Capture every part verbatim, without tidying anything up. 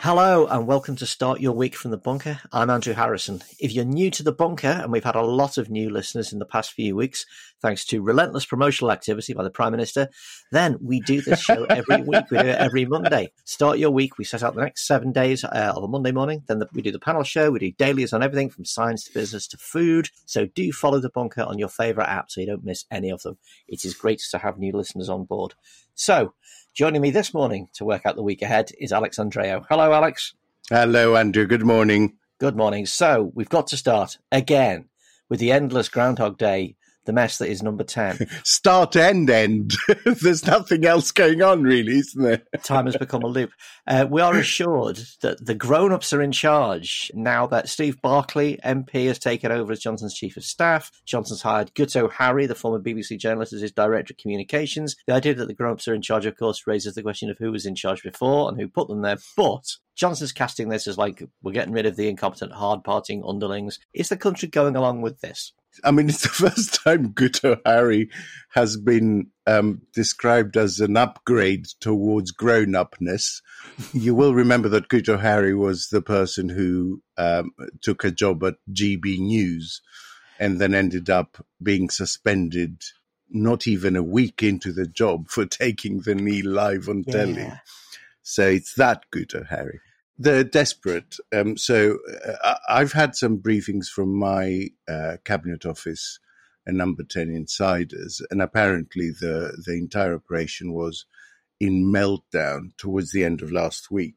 Hello and welcome to Start Your Week from the Bunker. I'm Andrew Harrison. If you're new to the bunker, and we've had a lot of new listeners in the past few weeks, thanks to relentless promotional activity by the Prime Minister, then we do this show every week. We do it every Monday. Start Your Week. We set out the next seven days uh, of a Monday morning. Then the, we do the panel show. We do dailies on everything from science to business to food. So do follow the bunker on your favourite app so you don't miss any of them. It is great to have new listeners on board. So, joining me this morning to work out the week ahead is Alex Andreou. Hello, Alex. Hello, Andrew. Good morning. Good morning. So we've got to start again with the endless Groundhog Day, the mess that is number ten. Start, end, end. There's nothing else going on, really, isn't there? Time has become a loop. Uh, we are assured that the grown-ups are in charge now that Steve Barclay, M P, has taken over as Johnson's Chief of Staff. Johnson's hired Guto Harry, the former B B C journalist, as his Director of Communications. The idea that the grown-ups are in charge, of course, raises the question of who was in charge before and who put them there. But Johnson's casting this as like, we're getting rid of the incompetent, hard-partying underlings. Is the country going along with this? I mean, it's the first time Guto Harry has been um, described as an upgrade towards grown-upness. You will remember that Guto Harry was the person who um, took a job at G B News and then ended up being suspended not even a week into the job for taking the knee live on Yeah. telly. So it's that Guto Harry. They're desperate. Um, so uh, I've had some briefings from my uh, cabinet office and number ten insiders, and apparently the, the entire operation was in meltdown towards the end of last week.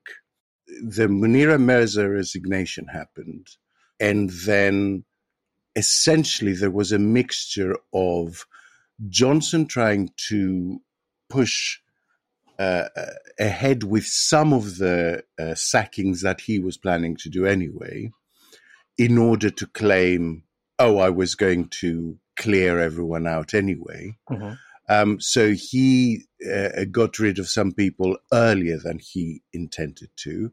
The Munira Mirza resignation happened, and then essentially there was a mixture of Johnson trying to push Uh, ahead with some of the uh, sackings that he was planning to do anyway, in order to claim, oh, I was going to clear everyone out anyway. Mm-hmm. Um, so he uh, got rid of some people earlier than he intended to.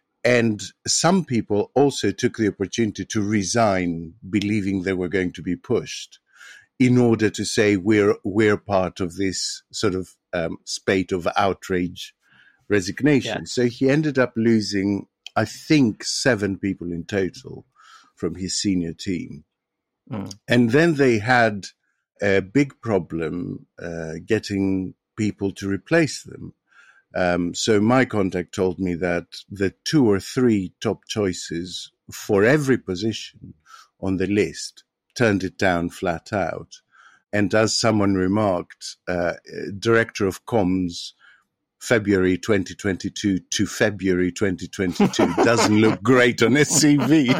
And some people also took the opportunity to resign, believing they were going to be pushed, in order to say we're we're part of this sort of um, spate of outrage resignation. Yeah. So he ended up losing, I think, seven people in total from his senior team. Mm. And then they had a big problem uh, getting people to replace them. Um, so my contact told me that the two or three top choices for every position on the list turned it down flat out. And as someone remarked, uh, Director of Comms, February twenty twenty-two to February twenty twenty-two doesn't look great on his C V.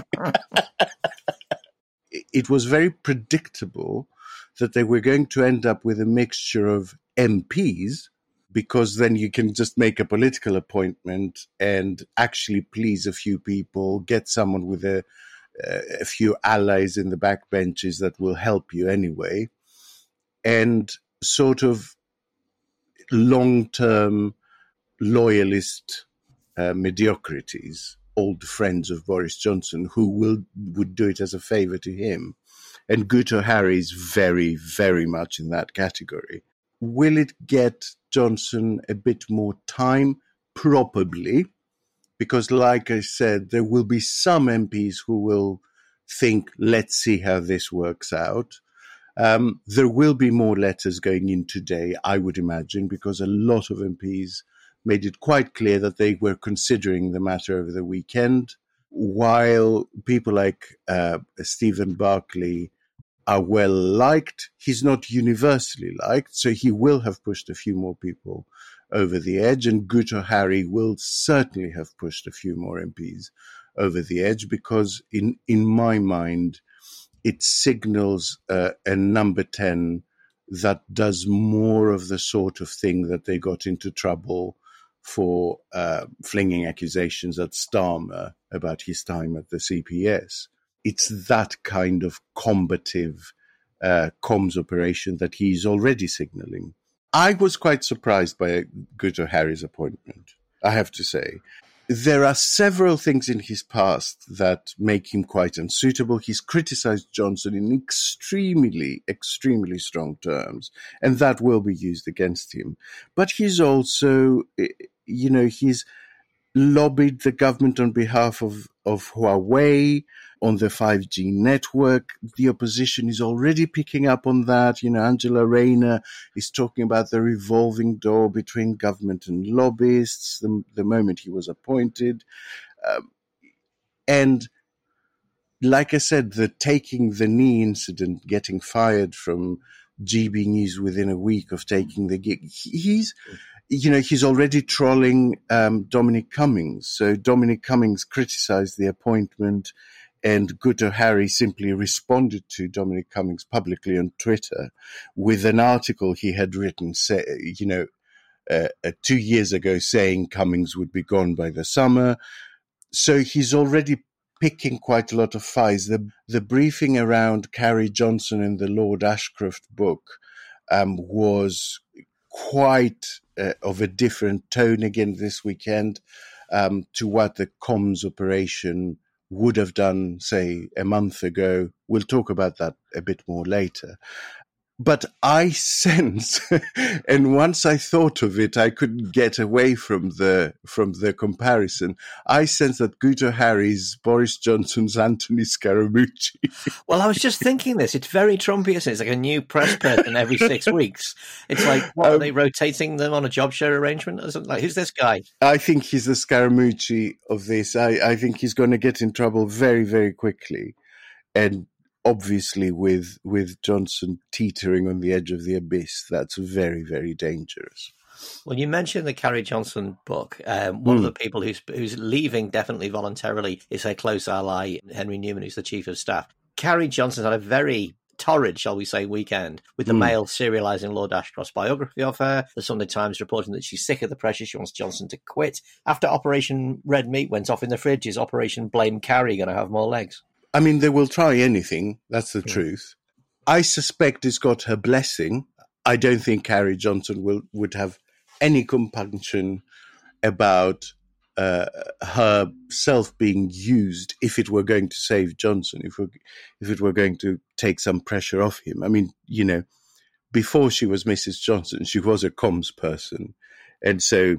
It was very predictable that they were going to end up with a mixture of M Ps, because then you can just make a political appointment and actually please a few people, get someone with a a few allies in the backbenches that will help you anyway, and sort of long-term loyalist uh, mediocrities, old friends of Boris Johnson, who will would do it as a favour to him. And Guto Harry is very, very much in that category. Will it get Johnson a bit more time? Probably. Because, like I said, there will be some M Ps who will think, let's see how this works out. Um, there will be more letters going in today, I would imagine, because a lot of M Ps made it quite clear that they were considering the matter over the weekend, while people like uh, Stephen Barclay are well liked. He's not universally liked, so he will have pushed a few more people over the edge, and Guto Harry will certainly have pushed a few more M Ps over the edge, because in, in my mind, it signals uh, a number ten that does more of the sort of thing that they got into trouble for uh, flinging accusations at Starmer about his time at the C P S. It's that kind of combative uh, comms operation that he's already signaling. I was quite surprised by Guto Harry's appointment, I have to say. There are several things in his past that make him quite unsuitable. He's criticized Johnson in extremely, extremely strong terms, and that will be used against him. But he's also, you know, he's lobbied the government on behalf of, of Huawei on the five G network. The opposition is already picking up on that. You know, Angela Rayner is talking about the revolving door between government and lobbyists the, the moment he was appointed. Um, and like I said, the taking the knee incident, getting fired from G B News within a week of taking the gig, he's, you know, he's already trolling um, Dominic Cummings. So Dominic Cummings criticized the appointment, and Guto Hari simply responded to Dominic Cummings publicly on Twitter with an article he had written, say, you know, uh, uh, two years ago saying Cummings would be gone by the summer. So he's already picking quite a lot of fights. The, the briefing around Carrie Johnson and the Lord Ashcroft book um, was quite uh, of a different tone again this weekend um, to what the comms operation would have done, say, a month ago. We'll talk about that a bit more later. But I sense, and once I thought of it, I couldn't get away from the from the comparison. I sense that Guto Hari is Boris Johnson's Anthony Scaramucci. Well, I was just thinking this. It's very Trumpian. It's like a new press person every six weeks. It's like, what, um, are they rotating them on a job share arrangement or something? Like, who's this guy? I think he's the Scaramucci of this. I, I think he's going to get in trouble very, very quickly. And obviously, with with Johnson teetering on the edge of the abyss, that's very, very dangerous. Well, you mentioned the Carrie Johnson book. Um, one mm. of the people who's who's leaving definitely voluntarily is her close ally, Henry Newman, who's the chief of staff. Carrie Johnson had a very torrid, shall we say, weekend with the mm. Mail serialising Lord Ashcroft's biography of her. The Sunday Times reporting that she's sick of the pressure. She wants Johnson to quit. After Operation Red Meat went off in the fridge, is Operation Blame Carrie going to have more legs? I mean, they will try anything. That's the yeah. truth. I suspect it's got her blessing. I don't think Carrie Johnson will would have any compunction about uh, herself being used if it were going to save Johnson, if, if it were going to take some pressure off him. I mean, you know, before she was Missus Johnson, she was a comms person. And so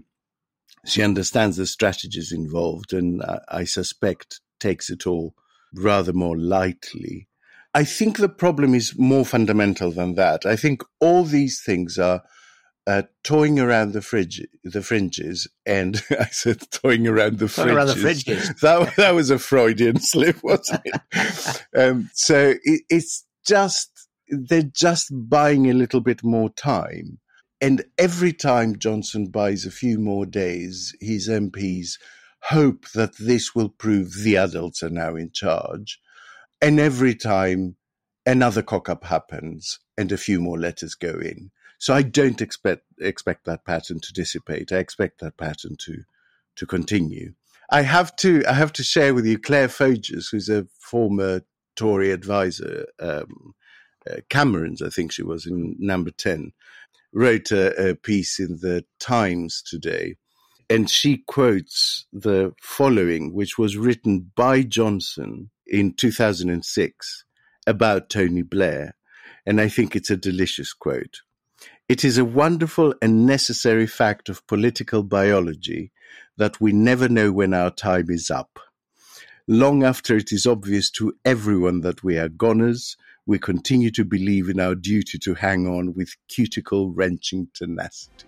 she understands the strategies involved, and I, I suspect takes it all rather more lightly. I think the problem is more fundamental than that. I think all these things are uh, toying around the fridge, the fringes, and I said toying around the toying fringes. Around the fringes. That, that was a Freudian slip, wasn't it? um, so it, it's just, they're just buying a little bit more time. And every time Johnson buys a few more days, his M Ps hope that this will prove the adults are now in charge. And every time another cock-up happens and a few more letters go in. So I don't expect expect that pattern to dissipate. I expect that pattern to to continue. I have to I have to share with you Claire Foges, who's a former Tory advisor, um, uh, Cameron's, I think she was, in Number ten, wrote a, a piece in the Times today. And she quotes the following, which was written by Johnson in two thousand six about Tony Blair. And I think it's a delicious quote. "It is a wonderful and necessary fact of political biology that we never know when our time is up. Long after it is obvious to everyone that we are goners, we continue to believe in our duty to hang on with cuticle-wrenching tenacity."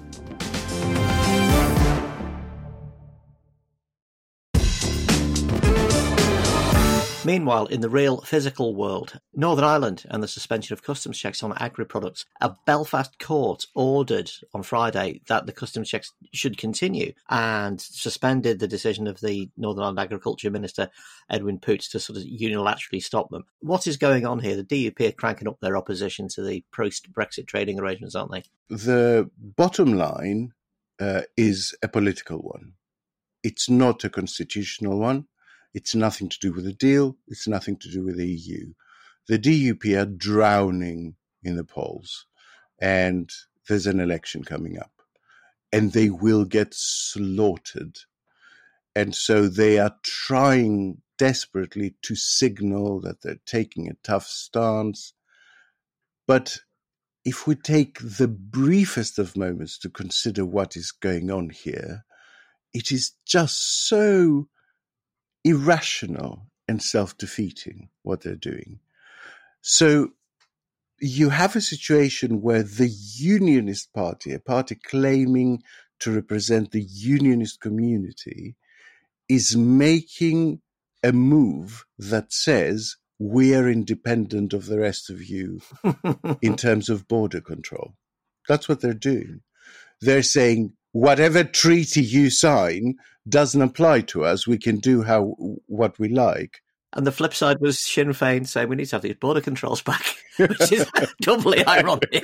Meanwhile, in the real physical world, Northern Ireland and the suspension of customs checks on agri-products, a Belfast court ordered on Friday that the customs checks should continue and suspended the decision of the Northern Ireland Agriculture Minister, Edwin Poots, to sort of unilaterally stop them. What is going on here? The D U P are cranking up their opposition to the post-Brexit trading arrangements, aren't they? The bottom line uh, is a political one. It's not a constitutional one. It's nothing to do with the deal. It's nothing to do with the E U. The D U P are drowning in the polls, and there's an election coming up, and they will get slaughtered. And so they are trying desperately to signal that they're taking a tough stance. But if we take the briefest of moments to consider what is going on here, it is just so irrational and self-defeating what they're doing. So you have a situation where the Unionist Party, a party claiming to represent the Unionist community, is making a move that says we are independent of the rest of you in terms of border control. That's what they're doing. They're saying whatever treaty you sign doesn't apply to us. We can do how what we like. And the flip side was Sinn Féin saying we need to have these border controls back, which is doubly ironic.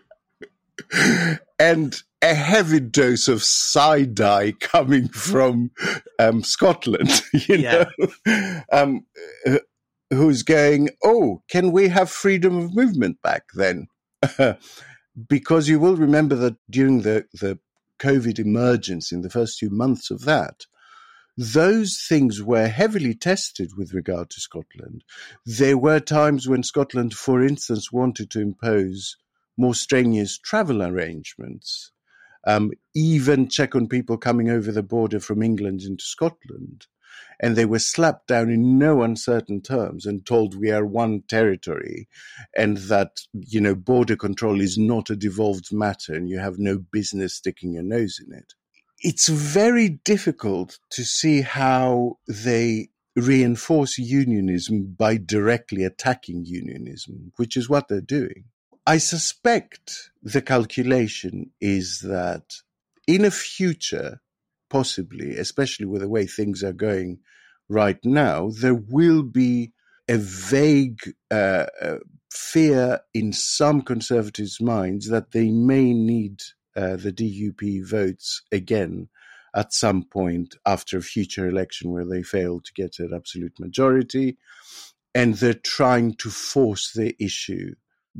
And a heavy dose of side-eye coming from um, Scotland, you Yeah. know, um, uh, who's going, oh, can we have freedom of movement back then? Because you will remember that during the, the COVID emergency, in the first few months of that, those things were heavily tested with regard to Scotland. There were times when Scotland, for instance, wanted to impose more strenuous travel arrangements, um, even check on people coming over the border from England into Scotland. And they were slapped down in no uncertain terms and told we are one territory and that, you know, border control is not a devolved matter and you have no business sticking your nose in it. It's very difficult to see how they reinforce unionism by directly attacking unionism, which is what they're doing. I suspect the calculation is that in a future, possibly, especially with the way things are going right now, there will be a vague uh, uh, fear in some conservatives' minds that they may need uh, the D U P votes again at some point after a future election where they fail to get an absolute majority. And they're trying to force the issue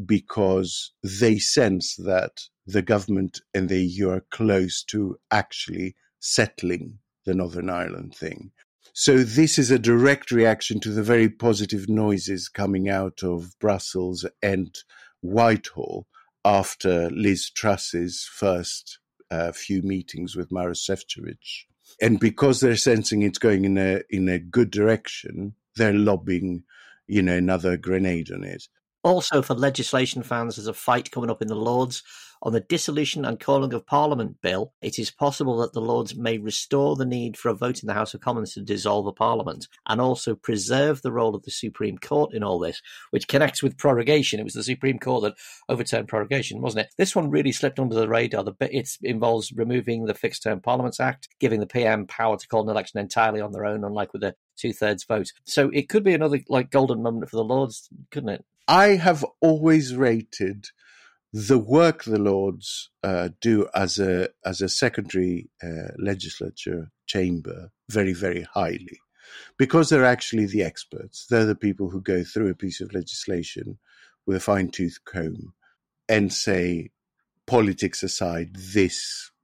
because they sense that the government and the E U are close to actually settling the Northern Ireland thing. So this is a direct reaction to the very positive noises coming out of Brussels and Whitehall after Liz Truss's first uh, few meetings with Maroš Šefčovič. And because they're sensing it's going in a in a good direction, they're lobbing, you know, another grenade on it. Also, for legislation fans, there's a fight coming up in the Lords on the Dissolution and Calling of Parliament bill. It is possible that the Lords may restore the need for a vote in the House of Commons to dissolve a parliament and also preserve the role of the Supreme Court in all this, which connects with prorogation. It was the Supreme Court that overturned prorogation, wasn't it? This one really slipped under the radar. The bit it involves removing the Fixed Term Parliaments Act, giving the P M power to call an election entirely on their own, unlike with a two-thirds vote. So it could be another like golden moment for the Lords, couldn't it? I have always rated the work the Lords uh, do as a as a secondary uh, legislature chamber very, very highly, because they're actually the experts. They're the people who go through a piece of legislation with a fine-tooth comb and say, politics aside, this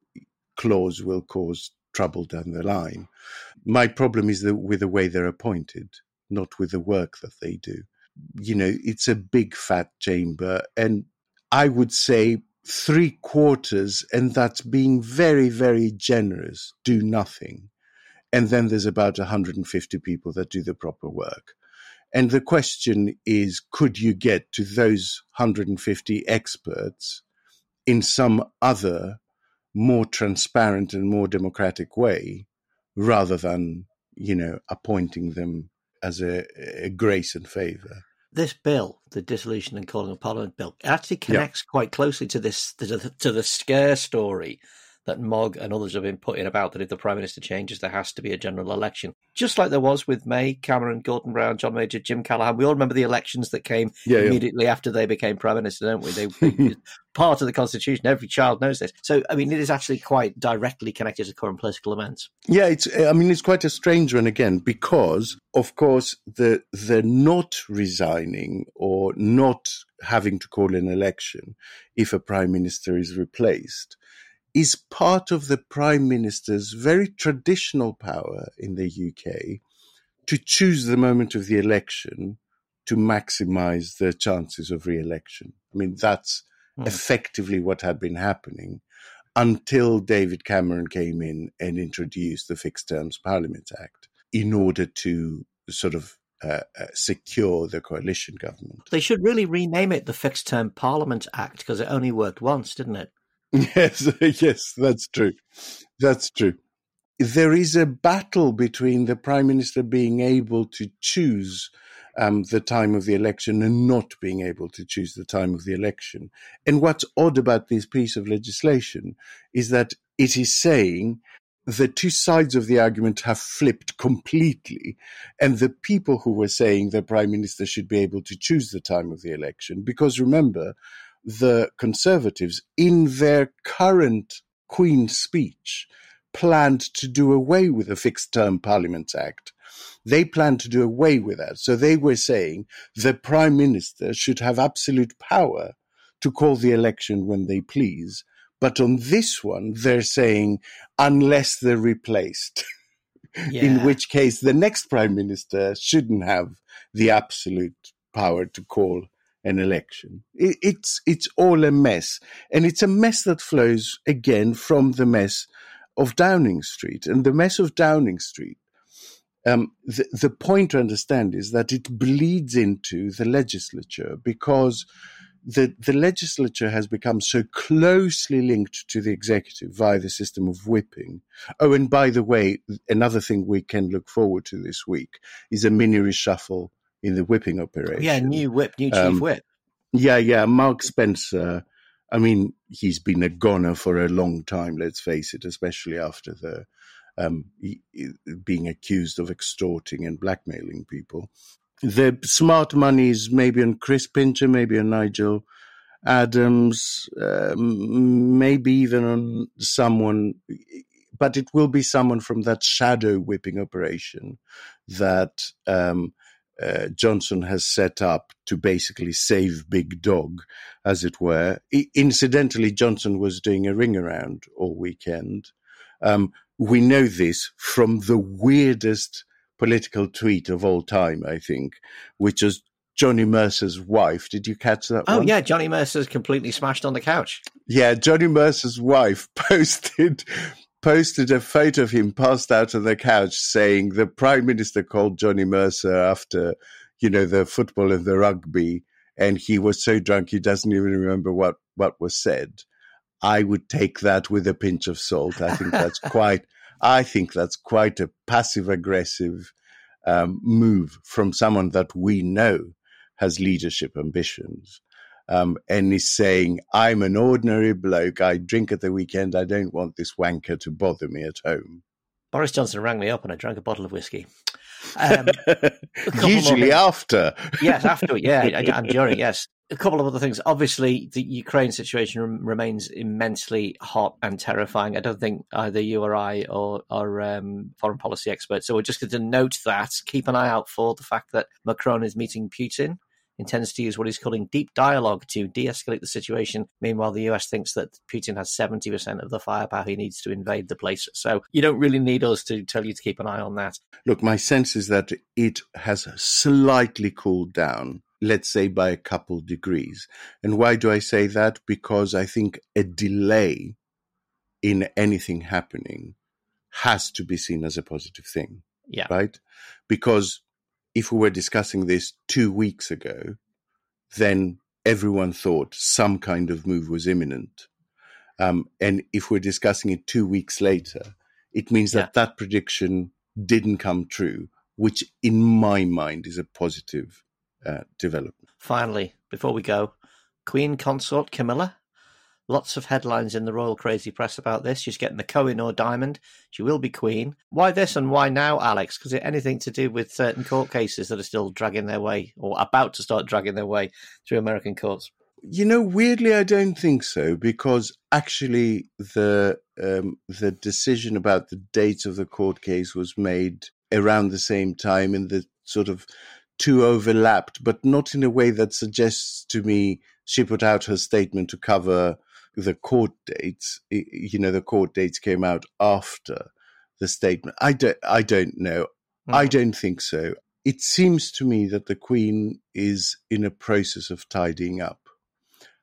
clause will cause trouble down the line. My problem is the, with the way they're appointed, not with the work that they do. You know, it's a big fat chamber, and I would say three quarters, and that's being very, very generous, do nothing. And then there's about one hundred fifty people that do the proper work. And the question is, could you get to those one hundred fifty experts in some other more transparent and more democratic way, rather than, you know, appointing them as a, a grace and favour? This bill, the Dissolution and Calling of Parliament bill, actually connects yeah. quite closely to this to the, to the scare story that Mogg and others have been putting about, that if the Prime Minister changes, there has to be a general election. Just like there was with May, Cameron, Gordon Brown, John Major, Jim Callaghan. We all remember the elections that came yeah, immediately yeah. after they became Prime Minister, don't we? They, they part of the Constitution. Every child knows this. So, I mean, it is actually quite directly connected to current political events. Yeah, it's. I mean, it's quite a strange one again, because, of course, the the not resigning or not having to call an election if a Prime Minister is replaced is part of the Prime Minister's very traditional power in the U K to choose the moment of the election to maximize the chances of re-election. I mean, that's mm. effectively what had been happening until David Cameron came in and introduced the Fixed Terms Parliament Act in order to sort of uh, uh, secure the coalition government. They should really rename it the Fixed Term Parliament Act, because it only worked once, didn't it? Yes, yes, that's true. That's true. There is a battle between the Prime Minister being able to choose um, the time of the election and not being able to choose the time of the election. And what's odd about this piece of legislation is that it is saying the two sides of the argument have flipped completely. And the people who were saying the Prime Minister should be able to choose the time of the election, because remember, the Conservatives, in their current Queen's speech, planned to do away with the Fixed Term Parliament Act. They planned to do away with that. So they were saying the Prime Minister should have absolute power to call the election when they please. But on this one, they're saying unless they're replaced, yeah. In which case the next Prime Minister shouldn't have the absolute power to call an election. It, it's, it's all a mess. And it's a mess that flows, again, from the mess of Downing Street. And the mess of Downing Street, um, the, the point to understand is that it bleeds into the legislature, because the, the legislature has become so closely linked to the executive via the system of whipping. Oh, and by the way, another thing we can look forward to this week is a mini reshuffle in the whipping operation. Yeah, new whip, new chief um, whip. Yeah, yeah, Mark Spencer. I mean, he's been a goner for a long time, let's face it, especially after the um, he, being accused of extorting and blackmailing people. The smart money is maybe on Chris Pincher, maybe on Nigel Adams, um, maybe even on someone, but it will be someone from that shadow whipping operation that um, uh, Johnson has set up to basically save Big Dog, as it were. I- incidentally, Johnson was doing a ring around all weekend. Um, we know this from the weirdest political tweet of all time, I think, which is Johnny Mercer's wife. Did you catch that oh, one? Yeah, Johnny Mercer's completely smashed on the couch. Yeah, Johnny Mercer's wife posted posted a photo of him passed out on the couch saying the Prime Minister called Johnny Mercer after, you know, the football and the rugby, and he was so drunk he doesn't even remember what, what was said. I would take that with a pinch of salt. I think that's quite... I think that's quite a passive-aggressive um, move from someone that we know has leadership ambitions um, and is saying, I'm an ordinary bloke, I drink at the weekend, I don't want this wanker to bother me at home. Boris Johnson rang me up and I drank a bottle of whiskey. Um, Usually after. Yes, after, yeah, and during, yes. A couple of other things. Obviously, the Ukraine situation rem- remains immensely hot and terrifying. I don't think either you or I or, or um, foreign policy experts. So we're just going to note that. Keep an eye out for the fact that Macron is meeting Putin, intends to use what he's calling deep dialogue to de-escalate the situation. Meanwhile, the U S thinks that Putin has seventy percent of the firepower he needs to invade the place. So you don't really need us to tell you to keep an eye on that. Look, my sense is that it has slightly cooled down, let's say by a couple degrees. And why do I say that? Because I think a delay in anything happening has to be seen as a positive thing. Yeah. Right? Because if we were discussing this two weeks ago, then everyone thought some kind of move was imminent. Um, and if we're discussing it two weeks later, it means that yeah. that prediction didn't come true, which in my mind is a positive uh, development. Finally, before we go, Queen Consort Camilla. Lots of headlines in the royal crazy press about this. She's getting the Kohinoor diamond. She will be queen. Why this and why now, Alex? Because it anything to do with certain court cases that are still dragging their way or about to start dragging their way through American courts? You know, weirdly, I don't think so, because actually the um, the decision about the dates of the court case was made around the same time, and the sort of two overlapped, but not in a way that suggests to me she put out her statement to cover the court dates. You know, the court dates came out after the statement. I don't, I don't know. Mm. I don't think so. It seems to me that the Queen is in a process of tidying up.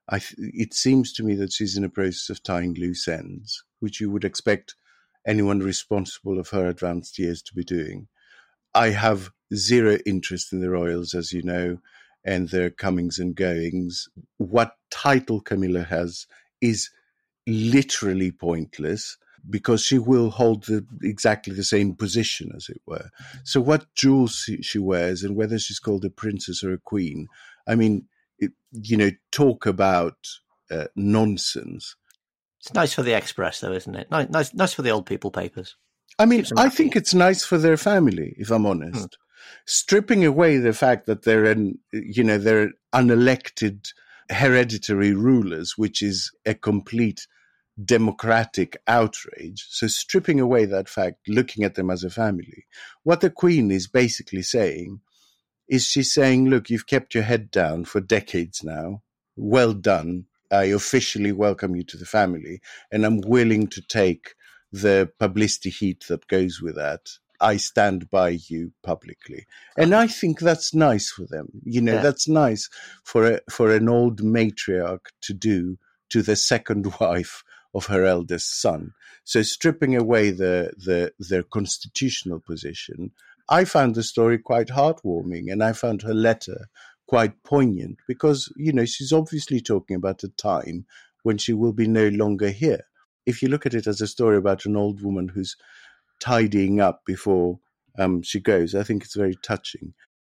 I th- it seems to me that she's in a process of tying loose ends, which you would expect anyone responsible of her advanced years to be doing. I have zero interest in the royals, as you know, and their comings and goings. What title Camilla has is literally pointless, because she will hold the, exactly the same position, as it were. So what jewels she, she wears, and whether she's called a princess or a queen, I mean, it, you know, talk about uh, nonsense. It's nice for the Express, though, isn't it? Nice, nice, nice for the old people papers. I mean, I think it's nice for their family, if I'm honest. Hmm. Stripping away the fact that they're, an, you know, they're unelected hereditary rulers, which is a complete democratic outrage. So stripping away that fact, looking at them as a family, what the Queen is basically saying is she's saying, look, you've kept your head down for decades now. Well done. I officially welcome you to the family, and I'm willing to take the publicity heat that goes with that. I stand by you publicly. And I think that's nice for them. You know, yeah. That's nice for a, for an old matriarch to do to the second wife of her eldest son. So stripping away the, the their constitutional position, I found the story quite heartwarming, and I found her letter quite poignant, because, you know, she's obviously talking about a time when she will be no longer here. If you look at it as a story about an old woman who's tidying up before um, she goes, I think it's very touching.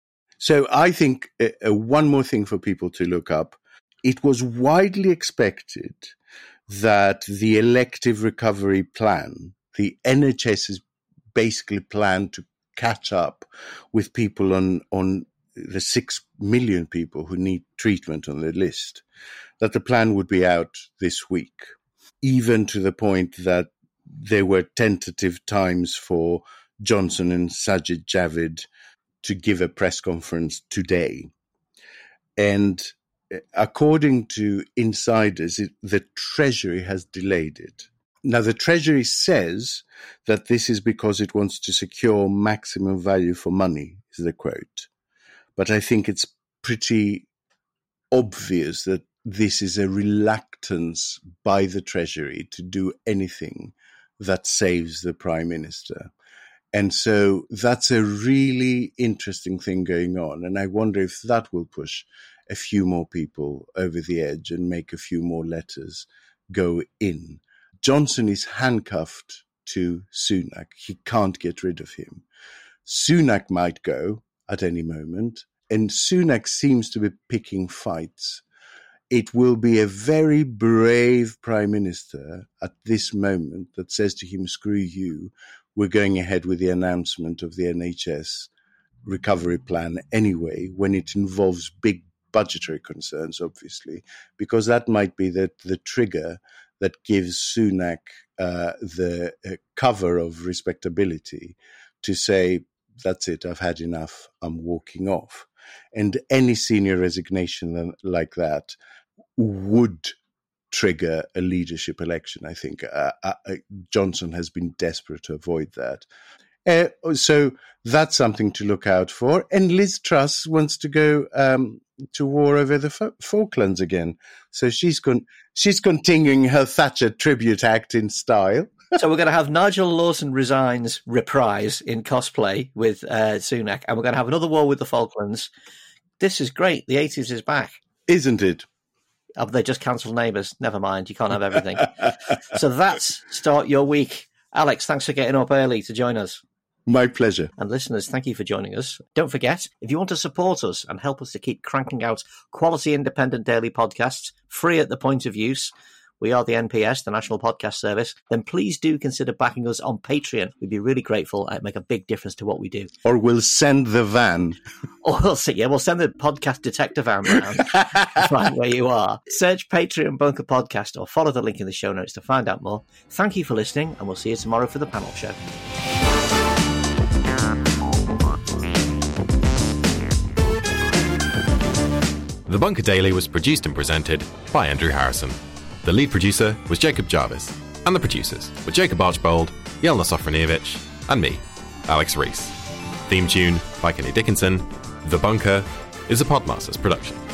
So I think uh, uh, one more thing for people to look up. It was widely expected that the elective recovery plan, the N H S is basically planned to catch up with people on, on the six million people who need treatment on the list, that the plan would be out this week, even to the point that there were tentative times for Johnson and Sajid Javid to give a press conference today. And according to insiders, it, the Treasury has delayed it. Now, the Treasury says that this is because it wants to secure maximum value for money, is the quote. But I think it's pretty obvious that this is a reluctance by the Treasury to do anything that saves the Prime Minister. And so that's a really interesting thing going on. And I wonder if that will push a few more people over the edge and make a few more letters go in. Johnson is handcuffed to Sunak. He can't get rid of him. Sunak might go at any moment, and Sunak seems to be picking fights. It will be a very brave Prime Minister at this moment that says to him, screw you, we're going ahead with the announcement of the N H S recovery plan anyway, when it involves big budgetary concerns, obviously, because that might be the, the trigger that gives Sunak uh, the uh, cover of respectability to say, that's it, I've had enough, I'm walking off. And any senior resignation like that would trigger a leadership election, I think. Uh, uh, Johnson has been desperate to avoid that. Uh, so that's something to look out for. And Liz Truss wants to go um, to war over the F- Falklands again. So she's con- she's continuing her Thatcher tribute act in style. So we're going to have Nigel Lawson resigns reprise in cosplay with uh, Sunak, and we're going to have another war with the Falklands. This is great. The eighties is back. Isn't it? Oh, they just cancelled Neighbours. Never mind. You can't have everything. So that's Start Your Week. Alex, thanks for getting up early to join us. My pleasure. And listeners, thank you for joining us. Don't forget, if you want to support us and help us to keep cranking out quality independent daily podcasts, free at the point of use, we are the N P S, the National Podcast Service, then please do consider backing us on Patreon. We'd be really grateful. It'd make a big difference to what we do. Or we'll send the van. Or we'll see. Yeah, we'll send the podcast detector van round to find where you are. Search Patreon Bunker Podcast or follow the link in the show notes to find out more. Thank you for listening, and we'll see you tomorrow for the panel show. The Bunker Daily was produced and presented by Andrew Harrison. The lead producer was Jacob Jarvis, and the producers were Jacob Archbold, Jelena Sofronievich, and me, Alex Rees. Theme tune by Kenny Dickinson. The Bunker is a Podmasters production.